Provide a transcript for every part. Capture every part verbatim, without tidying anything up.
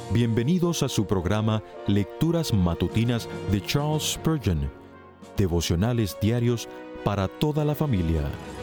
Bienvenidos a su programa Lecturas Matutinas de Charles Spurgeon, devocionales diarios para toda la familia.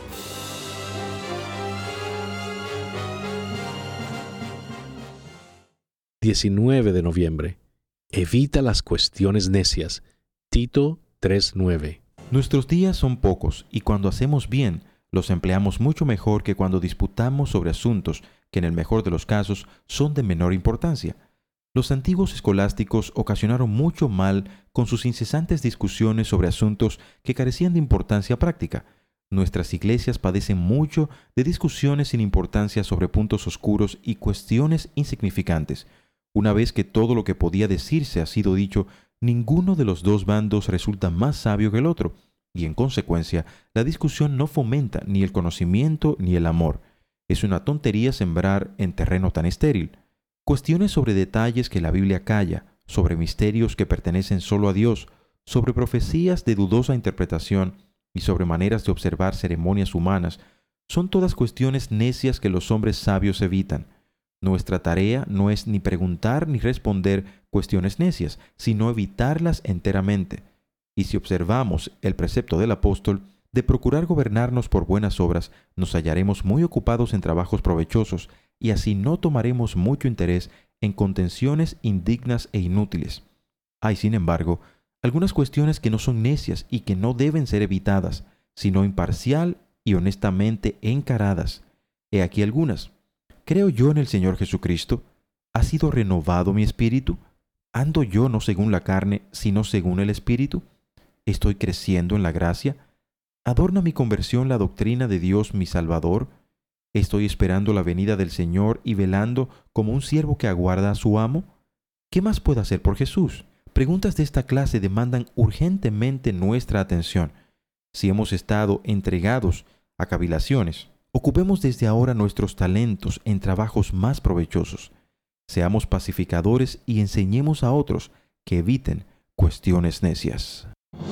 diecinueve de noviembre. Evita las cuestiones necias. Tito tres nueve. Nuestros días son pocos y cuando hacemos bien, los empleamos mucho mejor que cuando disputamos sobre asuntos que en el mejor de los casos son de menor importancia. Los antiguos escolásticos ocasionaron mucho mal con sus incesantes discusiones sobre asuntos que carecían de importancia práctica. Nuestras iglesias padecen mucho de discusiones sin importancia sobre puntos oscuros y cuestiones insignificantes. Una vez que todo lo que podía decirse ha sido dicho, ninguno de los dos bandos resulta más sabio que el otro, y en consecuencia, la discusión no fomenta ni el conocimiento ni el amor. Es una tontería sembrar en terreno tan estéril. Cuestiones sobre detalles que la Biblia calla, sobre misterios que pertenecen solo a Dios, sobre profecías de dudosa interpretación y sobre maneras de observar ceremonias humanas, son todas cuestiones necias que los hombres sabios evitan. Nuestra tarea no es ni preguntar ni responder cuestiones necias, sino evitarlas enteramente. Y si observamos el precepto del apóstol de procurar gobernarnos por buenas obras, nos hallaremos muy ocupados en trabajos provechosos y así no tomaremos mucho interés en contenciones indignas e inútiles. Hay, sin embargo, algunas cuestiones que no son necias y que no deben ser evitadas, sino imparcial y honestamente encaradas. He aquí algunas. ¿Creo yo en el Señor Jesucristo? ¿Ha sido renovado mi espíritu? ¿Ando yo no según la carne, sino según el espíritu? ¿Estoy creciendo en la gracia? ¿Adorna mi conversión la doctrina de Dios mi Salvador? ¿Estoy esperando la venida del Señor y velando como un siervo que aguarda a su amo? ¿Qué más puedo hacer por Jesús? Preguntas de esta clase demandan urgentemente nuestra atención. Si hemos estado entregados a cavilaciones, ocupemos desde ahora nuestros talentos en trabajos más provechosos. Seamos pacificadores y enseñemos a otros que eviten cuestiones necias.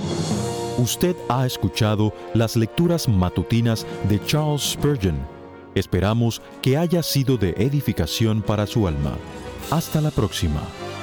Usted ha escuchado las lecturas matutinas de Charles Spurgeon. Esperamos que haya sido de edificación para su alma. Hasta la próxima.